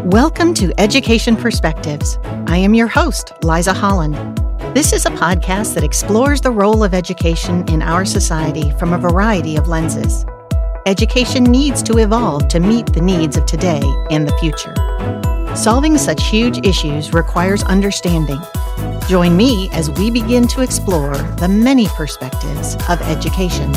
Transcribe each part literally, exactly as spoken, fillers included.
Welcome to Education Perspectives. I am your host, Liza Holland. This is a podcast that explores the role of education in our society from a variety of lenses. Education needs to evolve to meet the needs of today and the future. Solving such huge issues requires understanding. Join me as we begin to explore the many perspectives of education.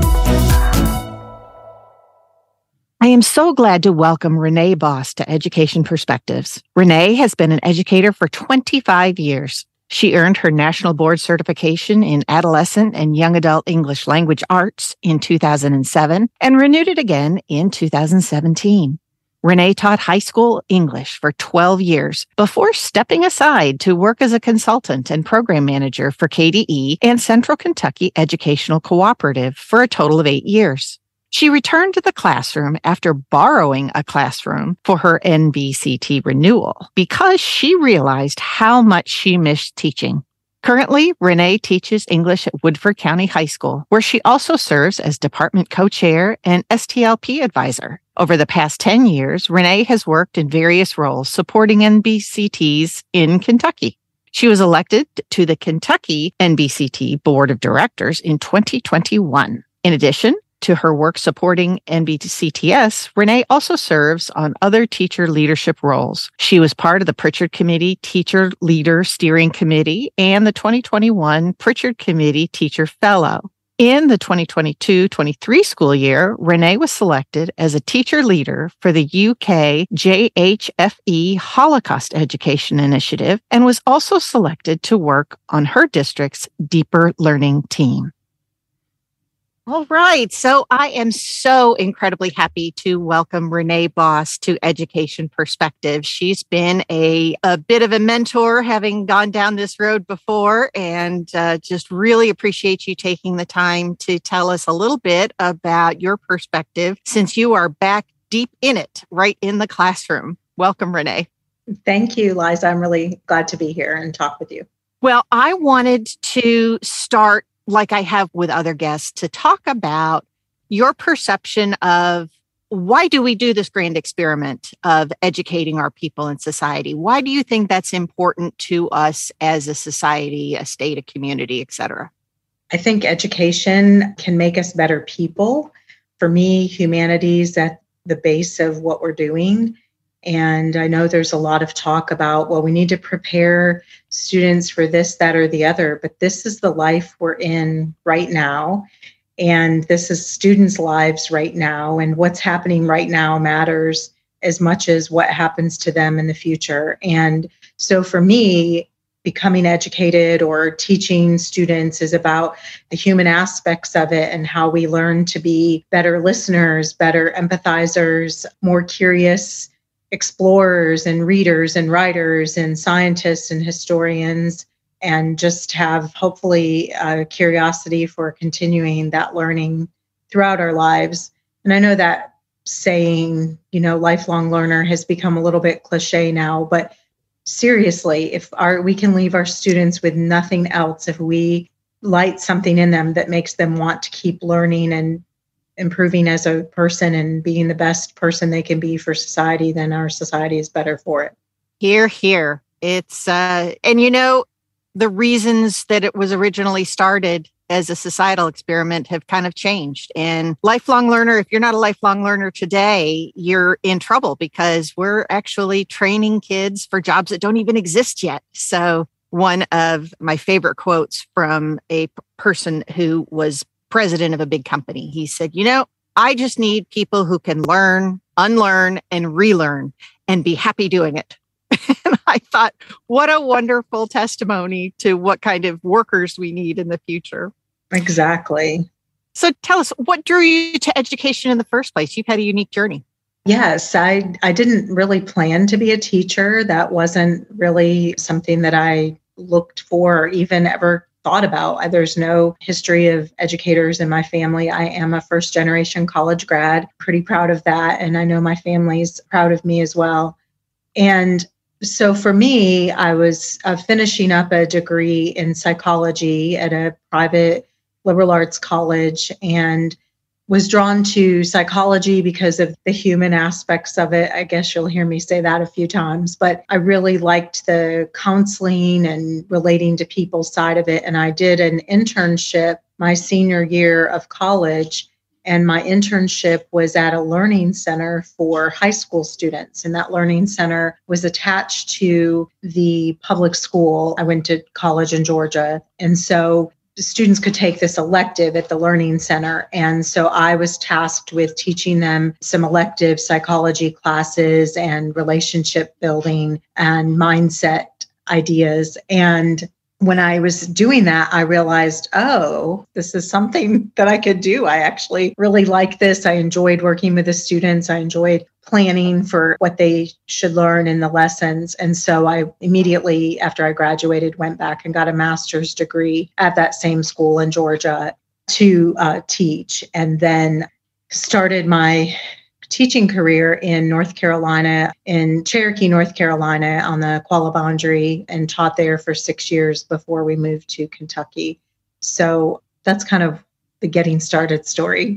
I am so glad to welcome Renee Boss to Education Perspectives. Renee has been an educator for twenty-five years. She earned her National Board Certification in Adolescent and Young Adult English Language Arts in two thousand seven and renewed it again in two thousand seventeen. Renee taught high school English for twelve years before stepping aside to work as a consultant and program manager for K D E and Central Kentucky Educational Cooperative for a total of eight years. She returned to the classroom after borrowing a classroom for her N B C T renewal because she realized how much she missed teaching. Currently, Renee teaches English at Woodford County High School, where she also serves as department co-chair and S T L P advisor. Over the past ten years, Renee has worked in various roles supporting N B C Ts in Kentucky. She was elected to the Kentucky N B C T Board of Directors in twenty twenty-one. In addition to her work supporting N B C T S, Renee also serves on other teacher leadership roles. She was part of the Pritchard Committee Teacher Leader Steering Committee and the twenty twenty-one Pritchard Committee Teacher Fellow. In the twenty twenty-two twenty-three school year, Renee was selected as a teacher leader for the U K J H F E Holocaust Education Initiative and was also selected to work on her district's Deeper Learning team. All right. So I am so incredibly happy to welcome Renee Boss to Education Perspectives. She's been a, a bit of a mentor, having gone down this road before, and uh, just really appreciate you taking the time to tell us a little bit about your perspective since you are back deep in it, right in the classroom. Welcome, Renee. Thank you, Liza. I'm really glad to be here and talk with you. Well, I wanted to start like I have with other guests, to talk about your perception of why do we do this grand experiment of educating our people in society? Why do you think that's important to us as a society, a state, a community, et cetera? I think education can make us better people. For me, humanity's at the base of what we're doing. And I know there's a lot of talk about, well, we need to prepare students for this, that, or the other, but this is the life we're in right now. And this is students' lives right now. And what's happening right now matters as much as what happens to them in the future. And so for me, becoming educated or teaching students is about the human aspects of it and how we learn to be better listeners, better empathizers, more curious explorers and readers and writers and scientists and historians, and just have hopefully a curiosity for continuing that learning throughout our lives. And I know that saying, you know, lifelong learner has become a little bit cliche now, but seriously, if our we can leave our students with nothing else, if we light something in them that makes them want to keep learning and improving as a person and being the best person they can be for society, then our society is better for it. Here, here. It's, uh, and you know, the reasons that it was originally started as a societal experiment have kind of changed. And lifelong learner, if you're not a lifelong learner today, you're in trouble because we're actually training kids for jobs that don't even exist yet. So one of my favorite quotes from a p- person who was president of a big company. He said, you know, I just need people who can learn, unlearn, and relearn and be happy doing it. And I thought, what a wonderful testimony to what kind of workers we need in the future. Exactly. So tell us, what drew you to education in the first place? You've had a unique journey. Yes, I, I didn't really plan to be a teacher. That wasn't really something that I looked for or even ever thought about. There's no history of educators in my family. I am a first generation college grad, pretty proud of that. And I know my family's proud of me as well. And so for me, I was uh, finishing up a degree in psychology at a private liberal arts college. And was drawn to psychology because of the human aspects of it. I guess you'll hear me say that a few times, but I really liked the counseling and relating to people side of it. And I did an internship my senior year of college, and my internship was at a learning center for high school students. And that learning center was attached to the public school. I went to college in Georgia. And so students could take this elective at the learning center. And so I was tasked with teaching them some elective psychology classes and relationship building and mindset ideas. And when I was doing that, I realized, oh, this is something that I could do. I actually really like this. I enjoyed working with the students. I enjoyed planning for what they should learn in the lessons. And so I immediately, after I graduated, went back and got a master's degree at that same school in Georgia to uh, teach, and then started my teaching career in North Carolina, in Cherokee, North Carolina, on the Qualla Boundary, and taught there for six years before we moved to Kentucky. So that's kind of the getting started story.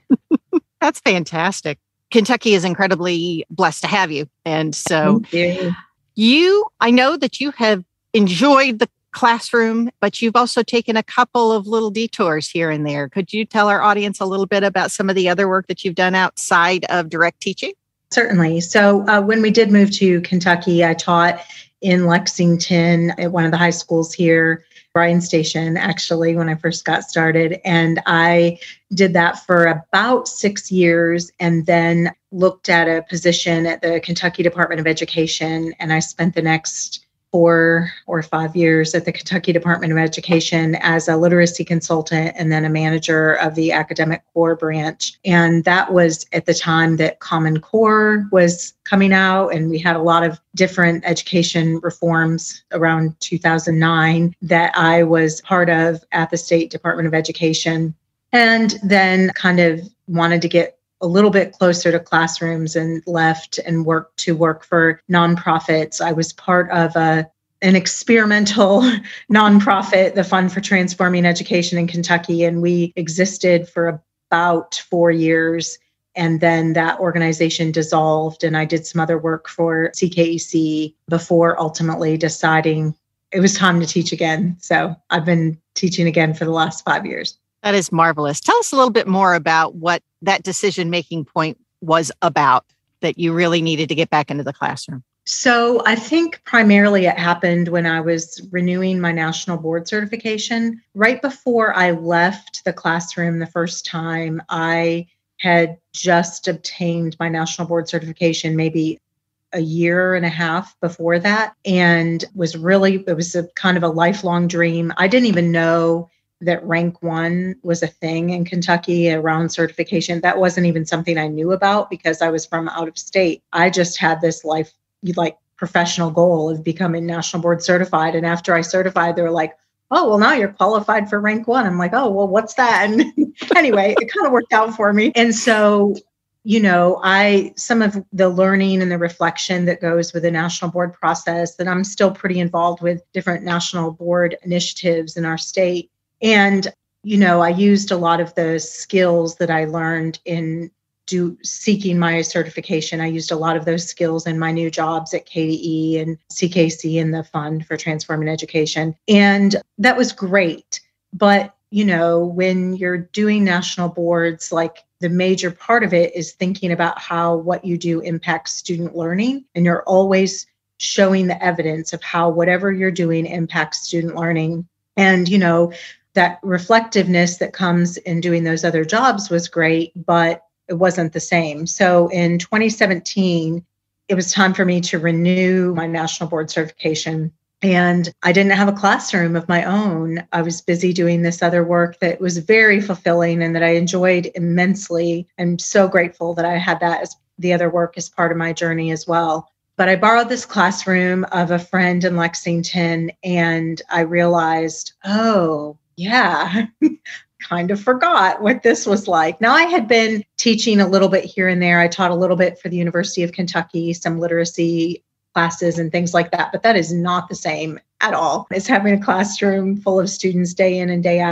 That's fantastic. Kentucky is incredibly blessed to have you. And so Thank you. you, I know that you have enjoyed the classroom, but you've also taken a couple of little detours here and there. Could you tell our audience a little bit about some of the other work that you've done outside of direct teaching? Certainly. So uh, when we did move to Kentucky, I taught in Lexington at one of the high schools here, Bryan Station, actually, when I first got started. And I did that for about six years and then looked at a position at the Kentucky Department of Education. And I spent the next four or five years at the Kentucky Department of Education as a literacy consultant and then a manager of the academic core branch. And that was at the time that Common Core was coming out, and we had a lot of different education reforms around two thousand nine that I was part of at the State Department of Education, and then kind of wanted to get a little bit closer to classrooms and left and worked to work for nonprofits. I was part of a an experimental nonprofit, the Fund for Transforming Education in Kentucky, and we existed for about four years. And then that organization dissolved, and I did some other work for C K E C before ultimately deciding it was time to teach again. So I've been teaching again for the last five years. That is marvelous. Tell us a little bit more about what that decision-making point was about, that you really needed to get back into the classroom. So I think primarily it happened when I was renewing my national board certification. Right before I left the classroom the first time, I had just obtained my national board certification, maybe a year and a half before that, and was really, it was a kind of a lifelong dream. I didn't even know that rank one was a thing in Kentucky around certification. That wasn't even something I knew about because I was from out of state. I just had this life, like professional goal of becoming national board certified. And after I certified, they were like, oh, well, now you're qualified for rank one. I'm like, oh, well, what's that? And anyway, it kind of worked out for me. And so, you know, I, some of the learning and the reflection that goes with the national board process, that I'm still pretty involved with different national board initiatives in our state. And, you know, I used a lot of the skills that I learned in do seeking my certification. I used a lot of those skills in my new jobs at K D E and C K C and the Fund for Transforming Education. And that was great. But, you know, when you're doing national boards, like the major part of it is thinking about how what you do impacts student learning. And you're always showing the evidence of how whatever you're doing impacts student learning. And, you know, that reflectiveness that comes in doing those other jobs was great, but it wasn't the same. So in twenty seventeen, it was time for me to renew my national board certification. And I didn't have a classroom of my own. I was busy doing this other work that was very fulfilling and that I enjoyed immensely. I'm so grateful that I had that as the other work as part of my journey as well. But I borrowed this classroom of a friend in Lexington, and I realized, oh, yeah, kind of forgot what this was like. Now, I had been teaching a little bit here and there. I taught a little bit for the University of Kentucky, some literacy classes and things like that, but that is not the same at all as having a classroom full of students day in and day out.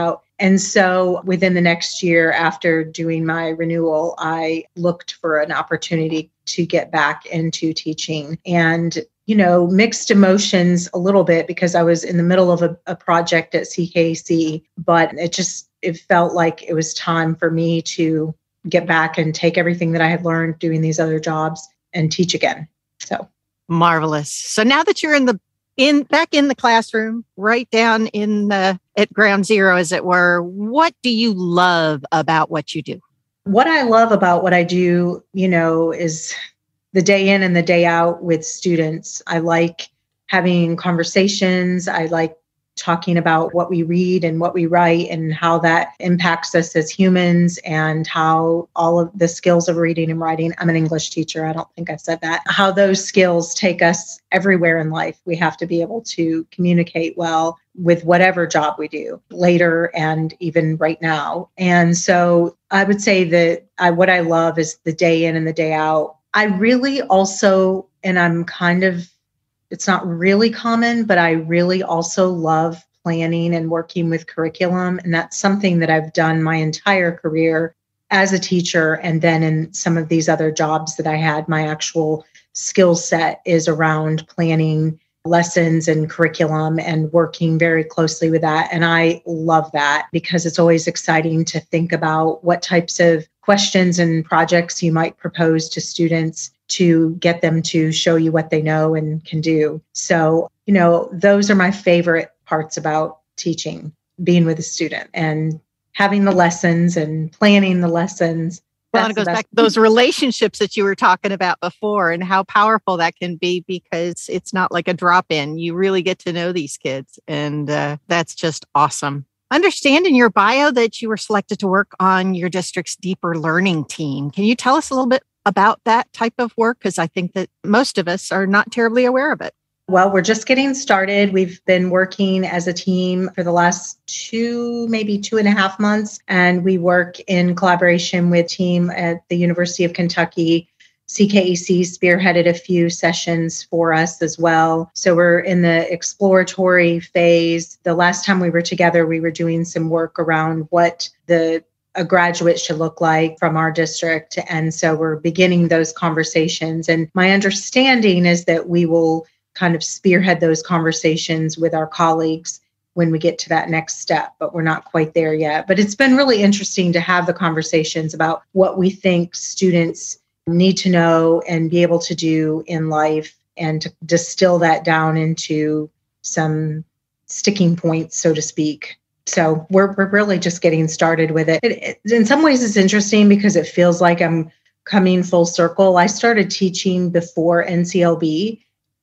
And so within the next year after doing my renewal, I looked for an opportunity to get back into teaching. And, you know, mixed emotions a little bit because I was in the middle of a, a project at C K A C, but it just, it felt like it was time for me to get back and take everything that I had learned doing these other jobs and teach again. So marvelous. So now that you're in the in back in the classroom, right down in the at ground zero, as it were, what do you love about what you do? What I love about what I do, you know, is the day in and the day out with students. I like having conversations. I like talking about what we read and what we write and how that impacts us as humans and how all of the skills of reading and writing. I'm an English teacher. I don't think I've said that. How those skills take us everywhere in life. We have to be able to communicate well with whatever job we do later and even right now. And so I would say that I, what I love is the day in and the day out. I really also, and I'm kind of It's not really common, but I really also love planning and working with curriculum. And that's something that I've done my entire career as a teacher. And then in some of these other jobs that I had, my actual skill set is around planning lessons and curriculum and working very closely with that. And I love that because it's always exciting to think about what types of questions and projects you might propose to students to get them to show you what they know and can do. So, you know, those are my favorite parts about teaching, being with a student and having the lessons and planning the lessons. Well, and it goes back to those relationships that you were talking about before and how powerful that can be because it's not like a drop in. You really get to know these kids. And uh, that's just awesome. Understand in your bio that you were selected to work on your district's deeper learning team. Can you tell us a little bit about that type of work? Because I think that most of us are not terribly aware of it. Well, we're just getting started. We've been working as a team for the last two, maybe two and a half months. And we work in collaboration with a team at the University of Kentucky. C K A C spearheaded a few sessions for us as well. So we're in the exploratory phase. The last time we were together, we were doing some work around what the a graduate should look like from our district. And so we're beginning those conversations. And my understanding is that we will kind of spearhead those conversations with our colleagues when we get to that next step, but we're not quite there yet. But it's been really interesting to have the conversations about what we think students need to know and be able to do in life and to distill that down into some sticking points, so to speak. So we're we're really just getting started with it. It, it. In some ways, it's interesting because it feels like I'm coming full circle. I started teaching before N C L B,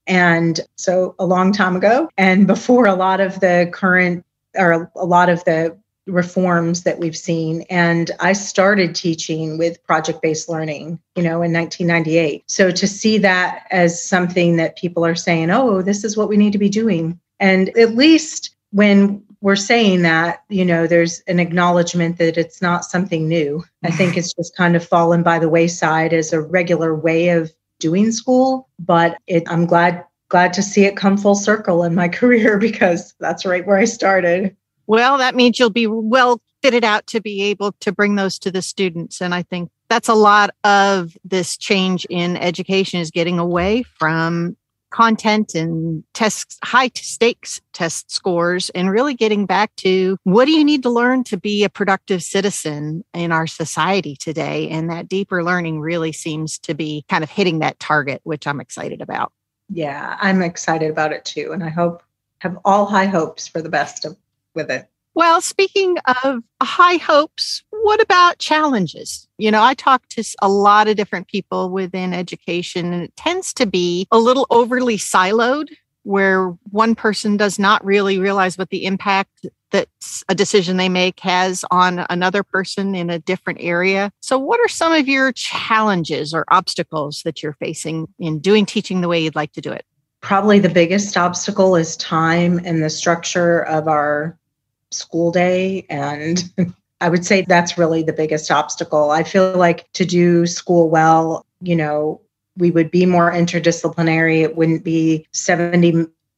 and so a long time ago, and before a lot of the current or a lot of the reforms that we've seen. And I started teaching with project-based learning, you know, in nineteen ninety-eight. So to see that as something that people are saying, oh, this is what we need to be doing. And at least when we're saying that, you know, there's an acknowledgement that it's not something new. I think it's just kind of fallen by the wayside as a regular way of doing school. But it, I'm glad glad to see it come full circle in my career because that's right where I started. Well, that means you'll be well fitted out to be able to bring those to the students. And I think that's a lot of this change in education is getting away from content and tests, high stakes test scores, and really getting back to what do you need to learn to be a productive citizen in our society today? And that deeper learning really seems to be kind of hitting that target, which I'm excited about. Yeah, I'm excited about it too. And I hope, have all high hopes for the best of, with it. Well, speaking of high hopes, what about challenges? You know, I talk to a lot of different people within education, and it tends to be a little overly siloed, where one person does not really realize what the impact that a decision they make has on another person in a different area. So what are some of your challenges or obstacles that you're facing in doing teaching the way you'd like to do it? Probably the biggest obstacle is time and the structure of our school day. And I would say that's really the biggest obstacle. I feel like to do school well, you know, we would be more interdisciplinary. It wouldn't be seventy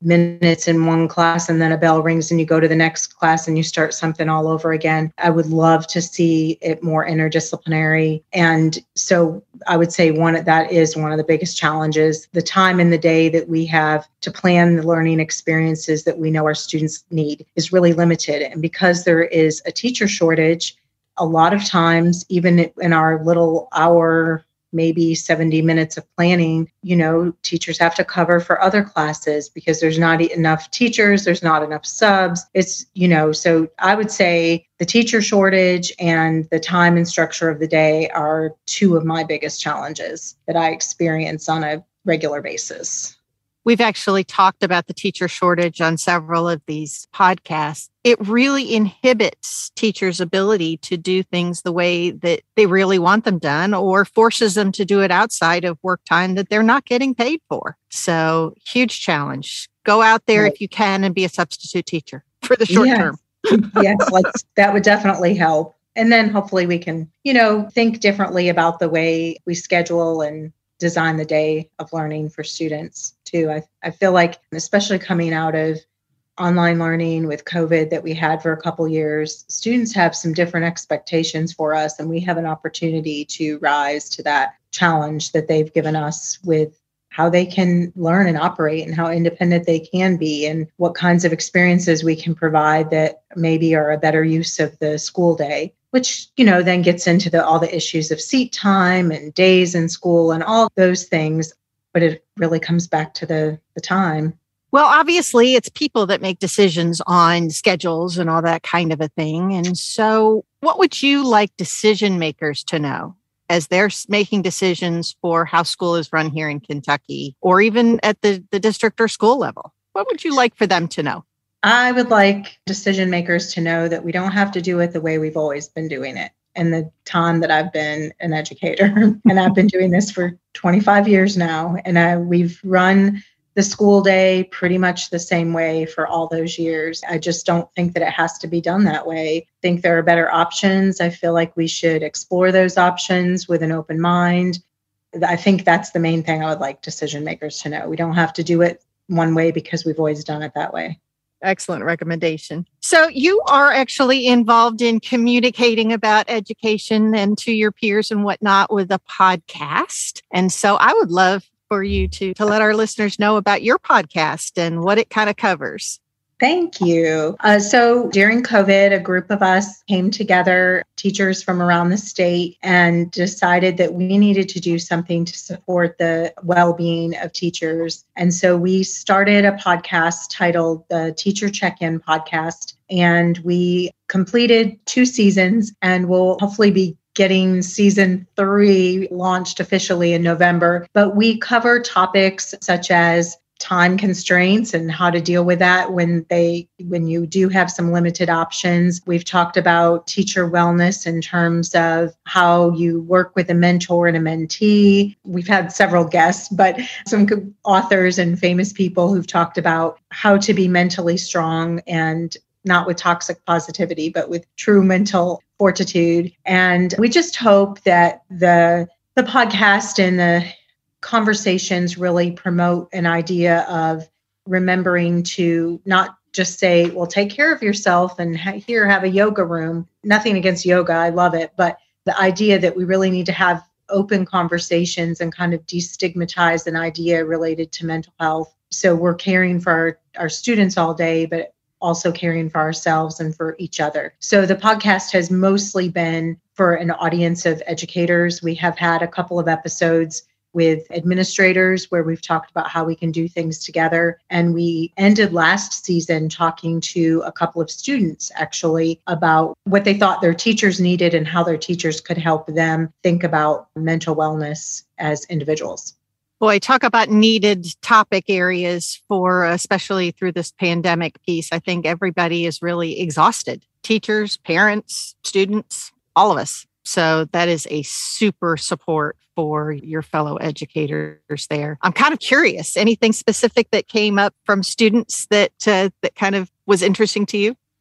minutes in one class and then a bell rings and you go to the next class and you start something all over again. I would love to see it more interdisciplinary. And so I would say one that is one of the biggest challenges. The time in the day that we have to plan the learning experiences that we know our students need is really limited. And because there is a teacher shortage, a lot of times, even in our little hour, maybe seventy minutes of planning, you know, teachers have to cover for other classes because there's not enough teachers, there's not enough subs. It's, you know, so I would say the teacher shortage and the time and structure of the day are two of my biggest challenges that I experience on a regular basis. We've actually talked about the teacher shortage on several of these podcasts. It really inhibits teachers' ability to do things the way that they really want them done, or forces them to do it outside of work time that they're not getting paid for. So huge challenge. Go out there right. if you can and be a substitute teacher for the short yes. term. yes, like that would definitely help. And then hopefully we can, you know, think differently about the way we schedule and design the day of learning for students too. I, I feel like, especially coming out of online learning with COVID that we had for a couple years, students have some different expectations for us, and we have an opportunity to rise to that challenge that they've given us with how they can learn and operate and how independent they can be and what kinds of experiences we can provide that maybe are a better use of the school day, which, you know, then gets into the, all the issues of seat time and days in school and all those things. But it really comes back to the, the time. Well, obviously, it's people that make decisions on schedules and all that kind of a thing. And so what would you like decision makers to know as they're making decisions for how school is run here in Kentucky, or even at the, the district or school level? What would you like for them to know? I would like decision makers to know that we don't have to do it the way we've always been doing it. In the time that I've been an educator, and I've been doing this for twenty-five years now, and I, we've run the school day pretty much the same way for all those years. I just don't think that it has to be done that way. I think there are better options. I feel like we should explore those options with an open mind. I think that's the main thing I would like decision makers to know. We don't have to do it one way because we've always done it that way. Excellent recommendation. So you are actually involved in communicating about education and to your peers and whatnot with a podcast. And so I would love for you to, to let our listeners know about your podcast and what it kind of covers. Thank you. Uh, so during COVID, a group of us came together, teachers from around the state, and decided that we needed to do something to support the well-being of teachers. And so we started a podcast titled the Teacher Check-In Podcast, and we completed two seasons, and we'll hopefully be getting season three launched officially in November. But we cover topics such as time constraints and how to deal with that when they when you do have some limited options. We've talked about teacher wellness in terms of how you work with a mentor and a mentee. We've had several guests, but some authors and famous people who've talked about how to be mentally strong, and not with toxic positivity, but with true mental fortitude. And we just hope that the the podcast and the conversations really promote an idea of remembering to not just say, well, take care of yourself and ha- here, have a yoga room. Nothing against yoga. I love it. But the idea that we really need to have open conversations and kind of destigmatize an idea related to mental health. So we're caring for our, our students all day, but also caring for ourselves and for each other. So the podcast has mostly been for an audience of educators. We have had a couple of episodes with administrators where we've talked about how we can do things together. And we ended last season talking to a couple of students actually about what they thought their teachers needed and how their teachers could help them think about mental wellness as individuals. Boy, talk about needed topic areas for, especially through this pandemic piece. I think everybody is really exhausted. Teachers, parents, students, all of us. So that is a super support for your fellow educators there. I'm kind of curious, anything specific that came up from students that uh, that kind of was interesting to you?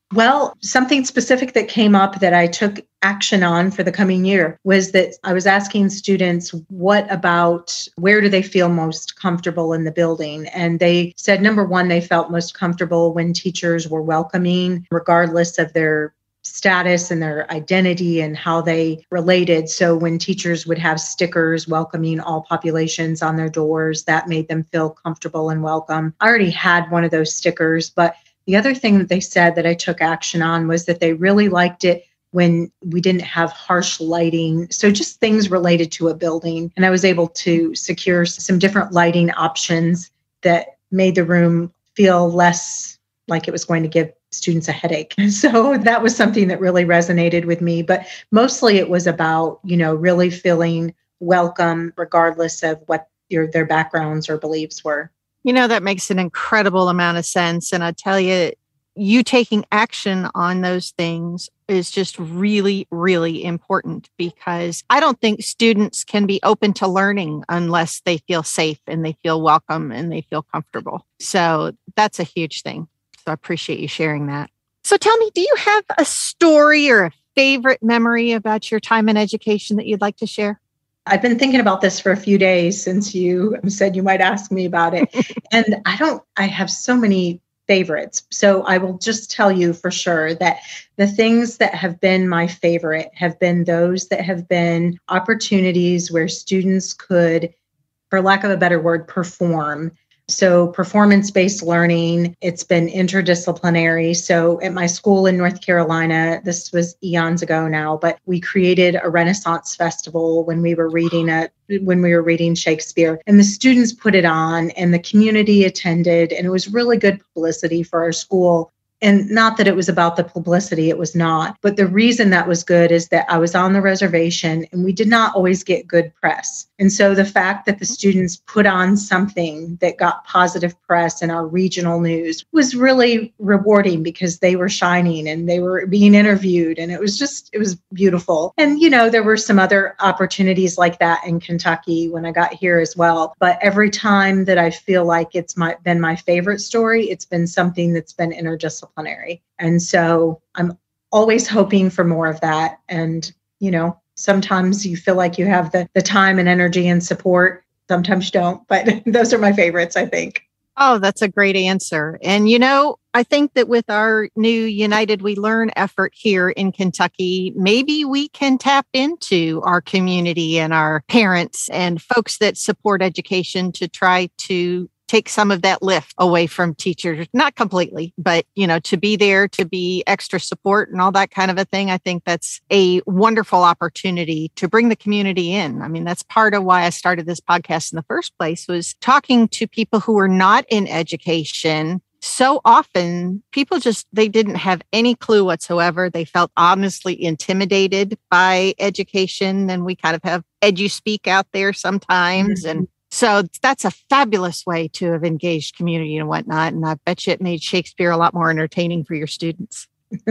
Well, something specific that came up that I took action on for the coming year was that I was asking students, what about where do they feel most comfortable in the building? And they said, number one, they felt most comfortable when teachers were welcoming, regardless of their status and their identity and how they related. So when teachers would have stickers welcoming all populations on their doors, that made them feel comfortable and welcome. I already had one of those stickers, but the other thing that they said that I took action on was that they really liked it when we didn't have harsh lighting. So just things related to a building. And I was able to secure some different lighting options that made the room feel less like it was going to give students a headache. So that was something that really resonated with me. But mostly it was about, you know, really feeling welcome regardless of what your, their backgrounds or beliefs were. You know, that makes an incredible amount of sense. And I tell you, you taking action on those things is just really, really important, because I don't think students can be open to learning unless they feel safe and they feel welcome and they feel comfortable. So that's a huge thing. So I appreciate you sharing that. So tell me, do you have a story or a favorite memory about your time in education that you'd like to share? I've been thinking about this for a few days since you said you might ask me about it. And I don't, I have so many favorites. So I will just tell you for sure that the things that have been my favorite have been those that have been opportunities where students could, for lack of a better word, perform. So performance-based learning, it's been interdisciplinary. So at my school in North Carolina, this was eons ago now, but we created a Renaissance festival when we were reading a, when we were reading Shakespeare, and the students put it on and the community attended, and it was really good publicity for our school. And not that it was about the publicity, it was not. But the reason that was good is that I was on the reservation and we did not always get good press. And so the fact that the students put on something that got positive press in our regional news was really rewarding, because they were shining and they were being interviewed. And it was just, it was beautiful. And, you know, there were some other opportunities like that in Kentucky when I got here as well. But every time that I feel like it's my, been my favorite story, it's been something that's been interdisciplinary. And so I'm always hoping for more of that. And, you know, sometimes you feel like you have the, the time and energy and support. Sometimes you don't, but those are my favorites, I think. Oh, that's a great answer. And, you know, I think that with our new United We Learn effort here in Kentucky, maybe we can tap into our community and our parents and folks that support education to try to take some of that lift away from teachers, not completely, but, you know, to be there, to be extra support and all that kind of a thing. I think that's a wonderful opportunity to bring the community in. I mean, that's part of why I started this podcast in the first place, was talking to people who are not in education. So often people just, they didn't have any clue whatsoever. They felt honestly intimidated by education. And we kind of have edu-speak out there sometimes. Mm-hmm. And so that's a fabulous way to have engaged community and whatnot. And I bet you it made Shakespeare a lot more entertaining for your students.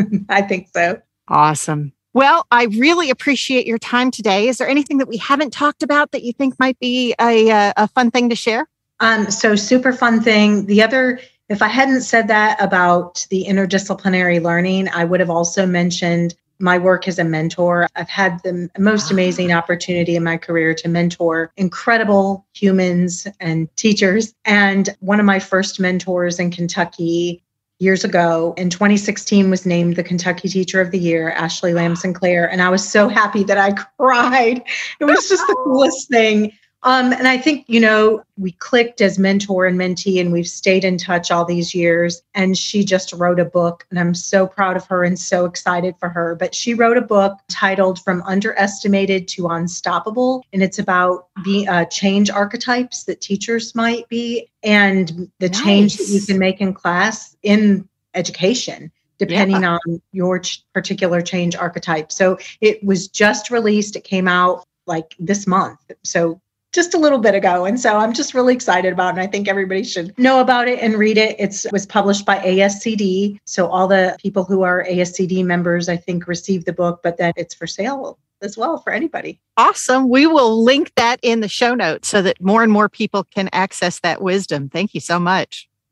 I think so. Awesome. Well, I really appreciate your time today. Is there anything that we haven't talked about that you think might be a, a, a fun thing to share? Um, so super fun thing. The other, if I hadn't said that about the interdisciplinary learning, I would have also mentioned my work as a mentor. I've had the most amazing opportunity in my career to mentor incredible humans and teachers. And one of my first mentors in Kentucky years ago in twenty sixteen was named the Kentucky Teacher of the Year, Ashley Lamb Sinclair. And I was so happy that I cried. It was just the coolest thing. Um, and I think, you know, we clicked as mentor and mentee, and we've stayed in touch all these years. And she just wrote a book, and I'm so proud of her and so excited for her. But she wrote a book titled From Underestimated to Unstoppable. And it's about being uh, change archetypes that teachers might be, and the nice. change that you can make in class in education, depending yeah. on your ch- particular change archetype. So it was just released. It came out like this month. So just a little bit ago. And so I'm just really excited about it. And I think everybody should know about it and read it. It's, it was published by A S C D. So all the people who are A S C D members, I think, receive the book, but then it's for sale as well for anybody. Awesome. We will link that in the show notes so that more and more people can access that wisdom. Thank you so much.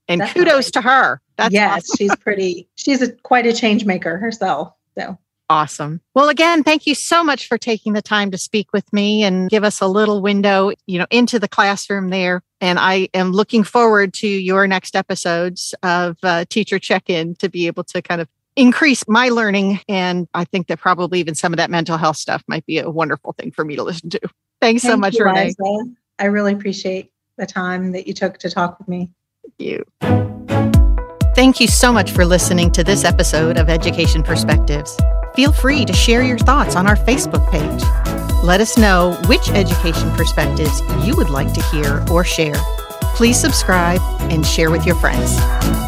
And Definitely. Kudos to her. That's yes, awesome. she's pretty, she's a, quite a change maker herself. So awesome. Well, again, thank you so much for taking the time to speak with me and give us a little window, you know, into the classroom there. And I am looking forward to your next episodes of uh, Teacher Check-In to be able to kind of increase my learning. And I think that probably even some of that mental health stuff might be a wonderful thing for me to listen to. Thanks so Thank much, you, Renee. Liza. I really appreciate the time that you took to talk with me. Thank you. Thank you so much for listening to this episode of Education Perspectives. Feel free to share your thoughts on our Facebook page. Let us know which education perspectives you would like to hear or share. Please subscribe and share with your friends.